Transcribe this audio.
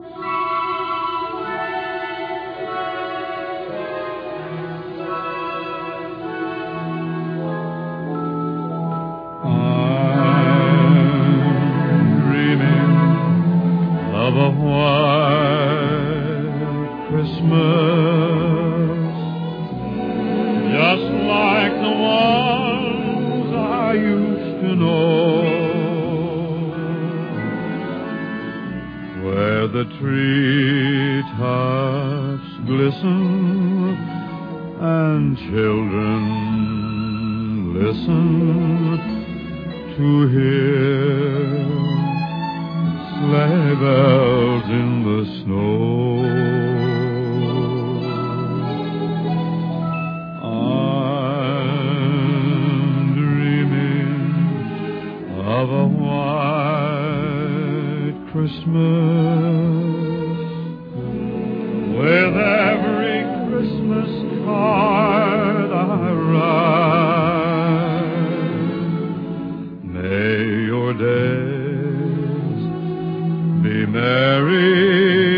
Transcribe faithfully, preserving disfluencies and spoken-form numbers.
Of a white Christmas, just like the ones I used to know, where the treetops glisten and children listen to hear sleigh bells in the snow. I'm dreaming of a white Christmas, with every Christmas card I write. May your day be merry